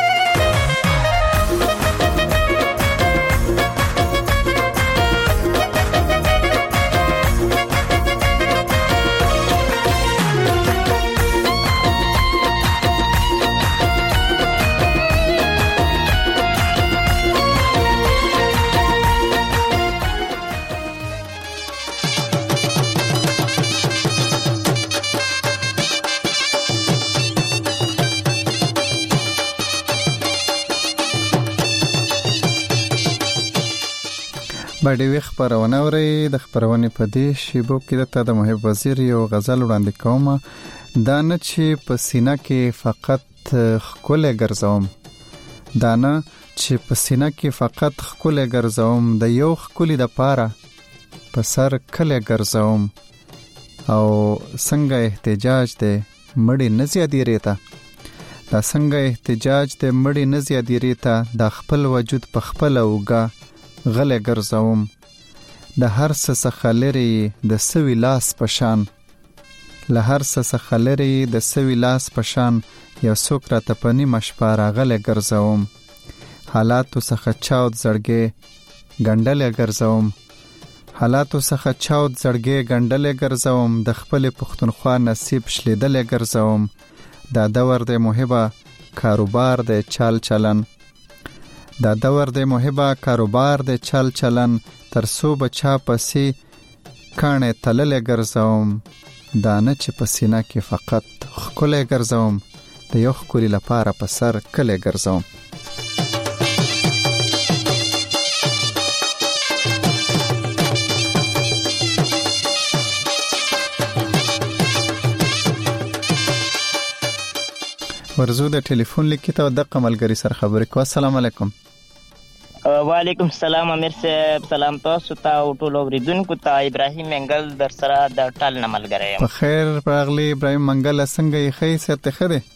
باندې وی خبرونه اوري د خبرونه په دې شیبو کې د د محب وزیر یو غزل وړاندې کوم دا نه چې په سینه کې فقط خکل ګرځوم دا نه چې په سینه کې فقط خکل ګرځوم د یو خکل د پاره په سر کله ګرځوم او څنګه احتجاج دې مړی نه زیاتې ریتا دا څنګه احتجاج دې مړی نه زیاتې ریتا د خپل وجود په خپل اوګه غله ګرځوم د هر څه څخه لري د سوي لاس پشان له هر څه څخه لري د سوي لاس پشان یو څوک را تپنی مشپاره غله ګرځوم حالاتو څخه چاود زړګي ګندل ګرځوم حالاتو څخه چاود زړګي ګندل ګرځوم د خپل پښتونخوا نصیب شلیدل ګرځوم دا دور د محبه کاروبار د چال چلن دا دور د محبه کاروبار د چل چلن تر سو بچا پسې کانه تلل ګرځوم دا نه چې پسینه کې فقط خکل ګرځوم د یو خکل لپاره په سر کله ګرځوم. ورزو د ټلیفون لیکي ته د قملګری سره خبرې کو. السلام علیکم. وعلیکم السلام امیر صاحب، سلام تاسو ته او ټول اوریدونکو ته. ابراهیم منګل در سره د ټال نه ملګری یم. په خیر راغلی ابراهیم منګل، څنګه یې؟ ښه صحت ښه دی؟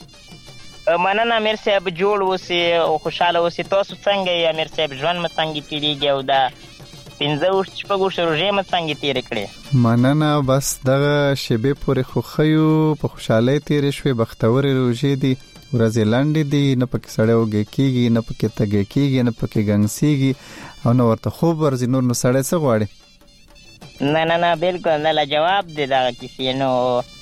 مننه امیر صاحب، جوړ اوسئ او خوشحاله اوسئ. تاسو څنګه یې امیر صاحب؟ ژوند مو څنګه تېرېږي او د پنځه اووه شپږ اووه روژې مو څنګه تېرې کړې؟ مننه، بس دغه شېبې پورې خو ښه یو، په خوشحالۍ تېرې شوې. بختورې روژې دي، ورځې لنډې دي، نه پکې سړی وږی کېږي، نه پکې تږی کېږي، نه پکې ګنګسېږي او نه ورته خوب ورځي. نور نو سړی څه غواړي؟ نه نه نه بالکل نه، لاجواب دی دغه کیسې. نو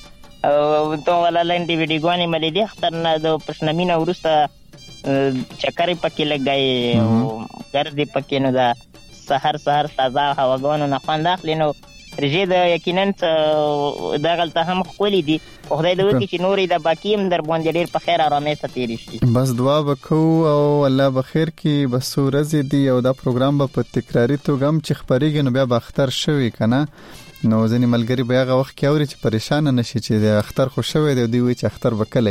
تو والا لنډې ویډیوګانې مې لیدې اختر نه، د پشنمینه وروسته چکرې پکې لګایي او ګرځې پکې، نو د سهار سهار تازه هواګانو نه خوند اخلي. نو رژې د یقینا دغلته هم ښکلي دي. خدای دې وکړي چې نورې د باقي هم در باندې ډېر په خیر ارامۍ سره تېرې شي. بس دعا به کوو او الله به خیر کړي. بس څو ورځې دي او دا پروګرام به په تکراري توګه هم چې خپرېږي نو بیا به اختر شوي که نه. نو ځینې ملګري به هغه وخت کې اوري چې پریشانه نشي چې د اختر خو شوی دی، دوی وایي چې اختر به کلی.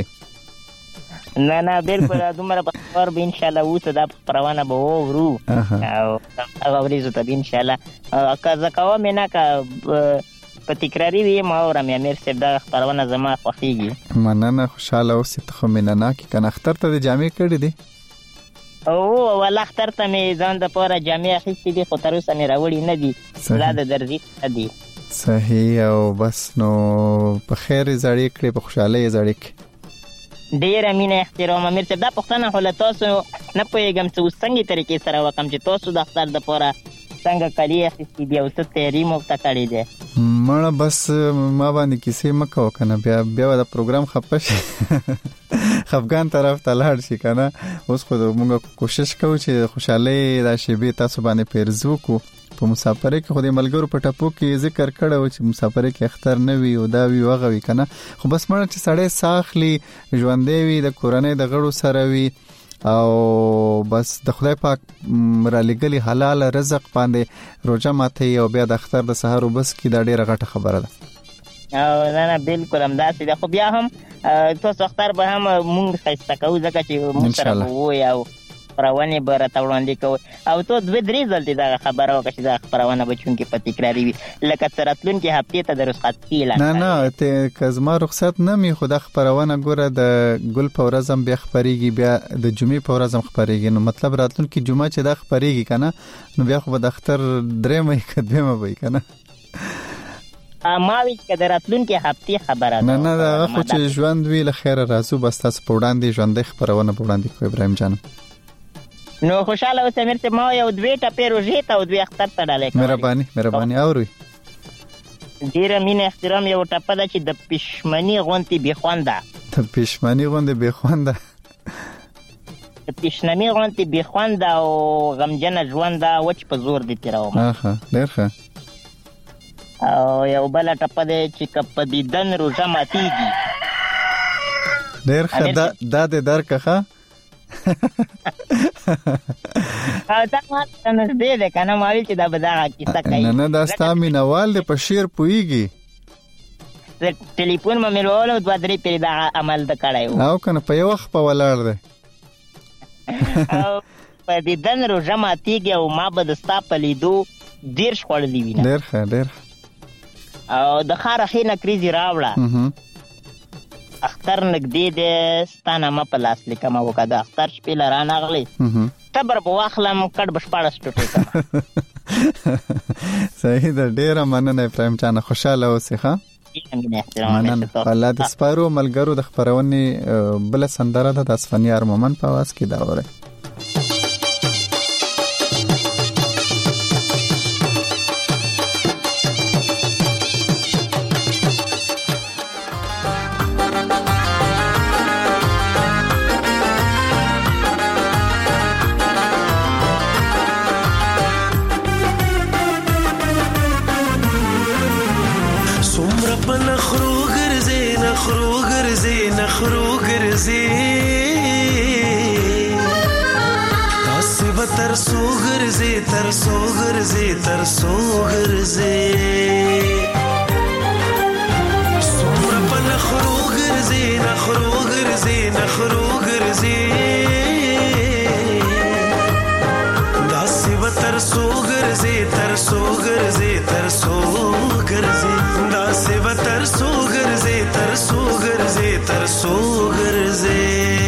نه نه بالکل دومره به خبر به انشاءالله ووته، دا پروانه به واورو او هغه ورځو ته به انشاءالله که زه کوم یې نه که په تکراري وي ما اورم. امیر صاحب دغه خپرونه زما خوښېږي. مننه، خوشحاله اوسې. ته خو مینه ناک یې که نه؟ اختر ته دې جامې کړې دي؟ او والله اختر ته مې ځان دپاره جامې اخیستې دي، خو تر اوسه مې راوړي نه دي، لا د درځي نه دي. صحیح. او بس نو په خیر یې زړې کړې، په خوشحالۍ یې زړې کړې. ډېره مینه احترام امیر صاحب. دا پوښتنه خو له تاسو نه پوهېږم چې اوس څنګه طریقې سره وکړم چې تاسو د اختر دپاره څنګه کالي اخیستي دي او څه تیاري مو ورته کړې دی؟ مړه بس ما باندې کیسې مه کوه که نه، بیا بیا به د پروګرام خفه شي خفګان طرف ته لاړ شي که نه. اوس خو موږ کوشش کوو چې خوشحالۍ دا شېبې تاسو باندې پیرزو کړو. په مسافرۍ کې خو د ملګرو په ټپو کې ذکر کړی و چې مسافرۍ کې اختر نه وي او دا وي او هغه وي که نه. خو بس مړه چې سړی ساه اخلي، ژوندی وي، د کورنۍ د غړو سره وي او بس د خدای پاک را لګلي حلال رزق باندې روژه ماتوي او بیا د اختر د سهار وبس کې دا ډېره غټه خبره ده. نه نه بالکل همداسې ده. خو بیا هم تاسو اختر به هم مونږ ښایسته کوو ځکه چې مونږ سره به ووایي او خپرونې به راته وړاندې کوئ. او تو دوه درې ځلې دغه خبره وکړه چې دغه خپرونه به چونکې په تکراري وي، لکه څه راتلونکې هفتې ته د رخصتي اعلان. نه نه که زما رخصت نه وي خو دا خپرونه ګوره د ګل په ورځ هم بیا خپرېږي، بیا د جمعې په ورځ هم خپرېږي. نو مطلب راتلونکې جمعه چې دا خپرېږي که نه نو بیا خو به د اختر درېیمه وي که دویمه به وي که نه. ما وی چې د راتلونکې هفتې خبره نه نه دا خو چې ژوند وي له خیره راځو. بس تاسو په وړاندې ژوندۍ خپرونه په وړاندې کوو ابراهیم جانم. نو خوشاله اوسه امیر صاحب. ما یو دوې ټپې روژې ته او دوې اختر ته ډالۍ کوي. مهرباني مهرباني اورئ. ډېره مینه احترام. یو ټپه ده چې د پښمني غوندې بې خونده، د پښمني غوندې بې خونده، د پښنمي غوندې بې خونده او غمجنه ژونده وچ په زور دې تېروم. ښه ډېر ښه. او یو بله ټپه دی چې که په دیدن روژه ماتېږي. ډېر ښه. دا دې درکه ښه دا ما ته نږدې دی که نه، ما ویل چې دا به دغه کیسه کوي. نه نه دا ستا مینهوال دی، په شعر پوهېږي. ټلیفون مې میلولو دوه درې پېرې دغه عمل ده کړی و او که نه په یو وخت په ولاړ دی. او په دیدن روژه ماتېږي او ما به د ستا په لیدو دېرش خوړلي وینه. ډېر ښه ډېر ښه. او د ښاره ښې نکریزې راوړه، اختر نږدې دی، ستا نامه په لاس لیکمه وکړه، د اختر شپې له رانغلې تبر به واخلم کډ به شپاړس ټوټې کړم. صحیح ده. ډېره مننه ابراهیم جانه، خوشحاله اوسې. ښه مننه. الله د سپارو ملګرو د خپرونې بله سندره ده د اسفندیار مومن په اواز کې دا اورئ. ترسو ګرځي ترسو ګرځي ترسو ګرځي څومره په نخرو ګرځي نخرو ګرځي ګرځي نخرو ګرځي داسې وتر سو ګرځي تر سو ګرځي تر سو ګرځي داسې وتر سو ګرځي تر سو ګرځي تر سو ګرځي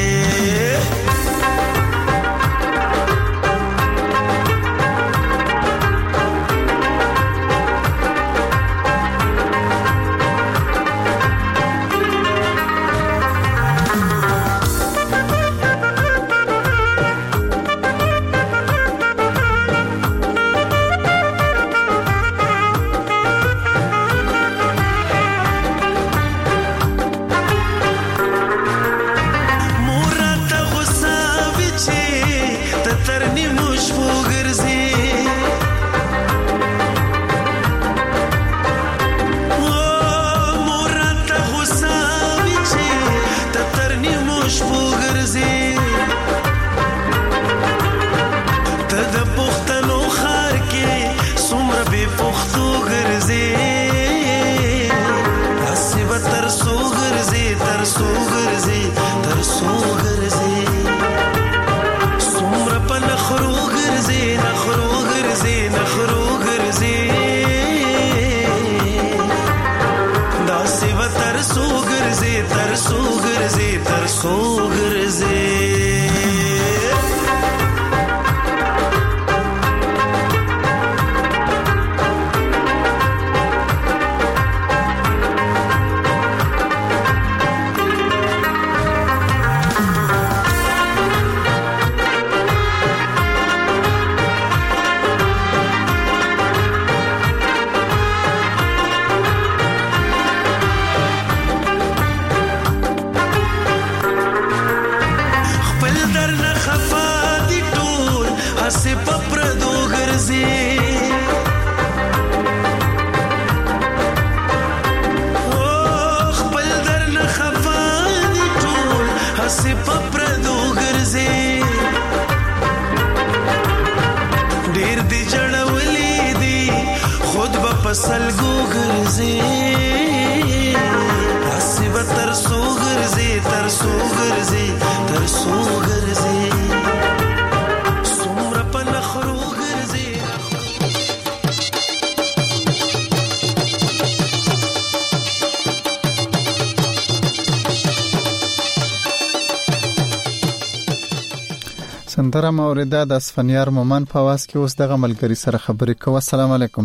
سندره موریده د اسفنیار مومن په واس کې اوس دغه ملګری سره خبرې کوو. السلام علیکم.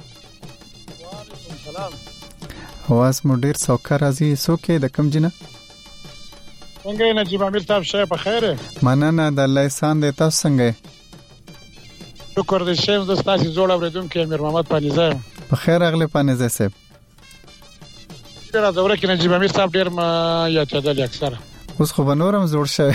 وعلیکم السلام. واس مو ډیر څوک راځي څوک د کم جنه؟ څنګه نجیب امیر صاحب شه په خیره؟ مننه د الله احسان دی، تاسو څنګه؟ شکر دې شه د تاسو جوړ اوریدونکو امیر محمد پانیزه. په خیر اغلی پانیزه صاحب. ډیر زوره کې نجیب امیر صاحب ډیر ما یا چدل اکثر. اوس خو بنورم جوړ شوی.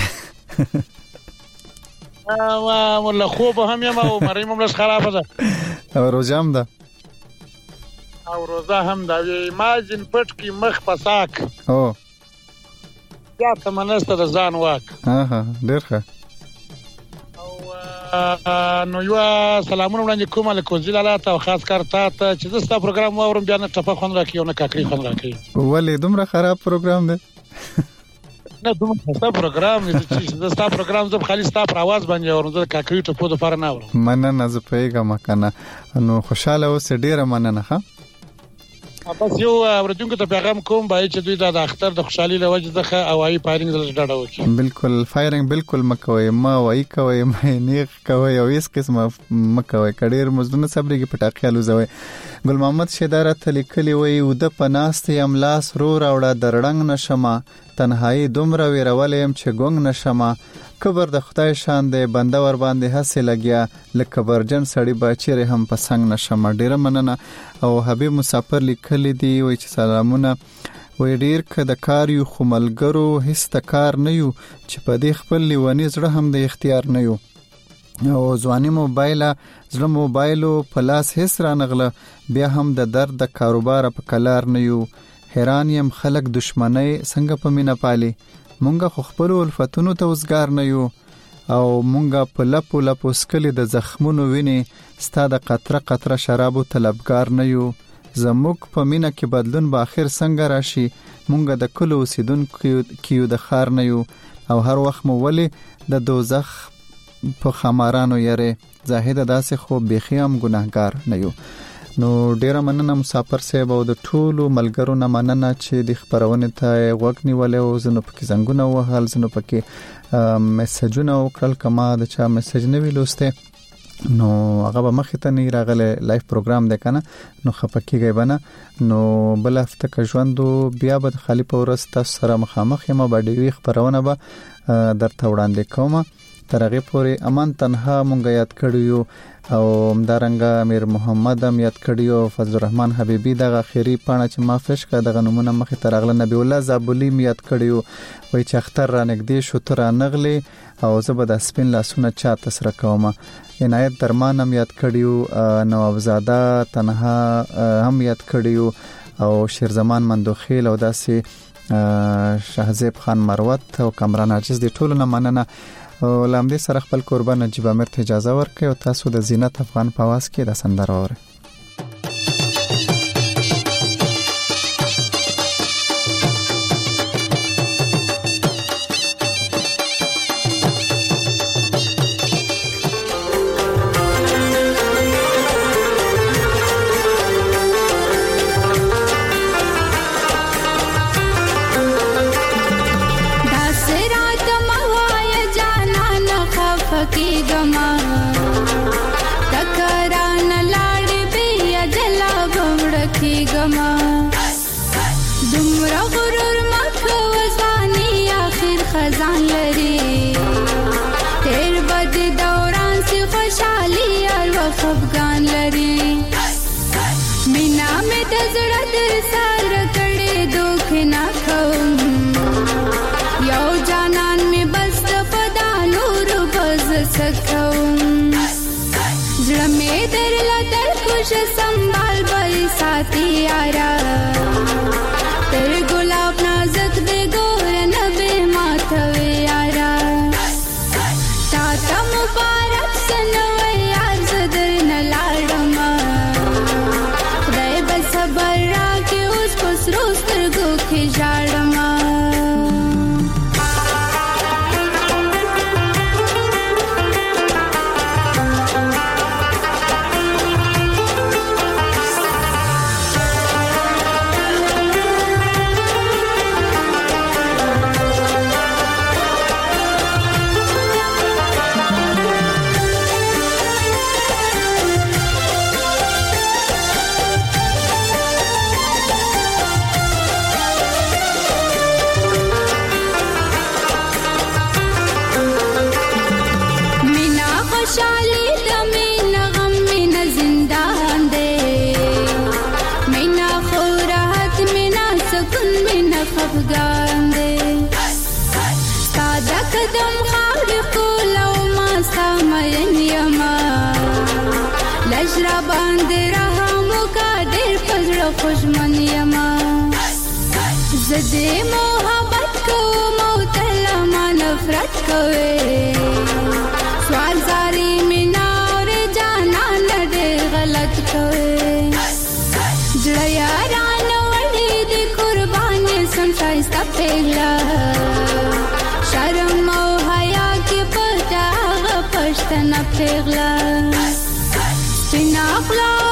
وا والله خوب هم یم او مریم هم لږ خرابه ده او روزه هم ده او روزه هم ده ماجن پټ کی مخ پساک او یا تمنسته د ځان واک ها ډیر ښه او نو یو سلامونه وړاندې کوم له کوزیل الاته او خاص کار ته چې زستا پروګرام واورم بیا نه ټپه خون راکې او نه کاکړي خون راکې ولې دومره خراب پروګرام دی؟ نه دومره خراب پروګرام دی چې زستا پروګرام زه خالي ستا پر आवाज باندې اورم زه کاکړي ټپو د فار نه اورم. مننه زه پیګه مکنه نو خوشاله اوس ډیره مننه ها. بس یو ورته ته پیغام کوم بای چې دوی د اختر د خوشحالي له وجه ځخه اوایي فایرینګ زل ډاډه وکړي. بالکل فایرینګ بالکل مکوي ما وای کوي مې نیغ کوي او هیڅ قسمه مکوي کډیر مزدونه صبرګي پټاقیالو زوي. ګل محمد شیدارت لیکلی وای او د پناست یم لاس رو راوړه درړنګ نشمه تنهایی دومره ویرولم چې ګونګ نشمه کبر د خدای شان دی بنده ور باندې هسه لګیا لکه برجن سړی بچره هم پسنګ نشم. ډیره مننه. او حبیب مسافر لیکلی دی وای چې سلامونه وای ډیر ک د کار یو خملګرو هیڅ د کار نه یو چې په دې خپل لیونی زړه هم د اختیار نه یو او ځواني موبایل زړه موبایلو پلاس هیڅ رانغله بیا هم د درد د کاروبار په کلار نه یو حیران یم خلک دشمنی څنګه په مینا پالي مونږه خو خپل الفتونو ته وزګار نه یو او مونږه په لپو لپو سکلی د زخمونو ویني ستا د قطره قطره شرابو طلبګار نه یو زموږ په مینا کې بدلون به اخر څنګه راشي مونږ د کلو اوسیدونکو کیو د خار نه یو او هر وخت مو ولې د دوزخ په خمارانو یاره زاهد داسې خو بيخي هم ګناهګار نه یو. نو ډیره مننه مسافر صاحب او د ټولو ملګرو نه مننه چې د خبرونه ته غوږ نیولې او زنه پکې زنګونه وهل زنه پکې میسجونه وکړل کما د چا میسج نه ویلوسته نو هغه به مخ ته نه راغله لایف پروګرام ده کنه نو خپکیږي بنه نو بل هفته که ژوندو بیا به خالی پورس تاسو سره مخامخ یم به ډیری خبرونه به درته وړاندې کوم. تر هغه پورې امان تنها مونږ یاد کړیو او مدارنګ امیر محمد هم یاد کړیو فضل الرحمن حبیبی دغه اخیری پاڼه چې مافش کړه دغه نمونه مخه تر اغله نبی الله زابلی یاد کړیو وای چې اختر را نګدې شو تر نغلی او زبد اسپین لاسونه چا تسره کومه. عنایت درمان هم یاد کړیو نوابزاده تنها هم یاد کړیو او شیرزمان مندوخیل او داسې شهزیب خان مروت او کامران عاجز دي ټولو نه مننه. لامدې سره خپل قربان نجیب امیر ته اجازه ورکړي او تاسو د زینت افغان په आवाज کې د سندره اورئ. افغان لري مینا مې د زړه در سره کړې دوک نه کوم یو جانان مې بس په دانور بز سکوم زړه مې در لدر خوش سنبال بای ساتي یارا تر ګلاب نازک دې ګور نه به ماتوي یارا تا ته مبارک سنو صبر را کے اس کو سروستر گو کے جاڑما افغان دے ساده قدم خاور کولا او ما سامین یما لجرا باندې رحم کا ډېر پزړه خوشمن یما زدې محبت کو موت لما نفرت کوي سوال زاری مینا اور جانا نډ غلط کوي جړ یاران سن شایسته پیغلا شرم او حیا کې پټه پښتنه پیغلا سپین اخلاق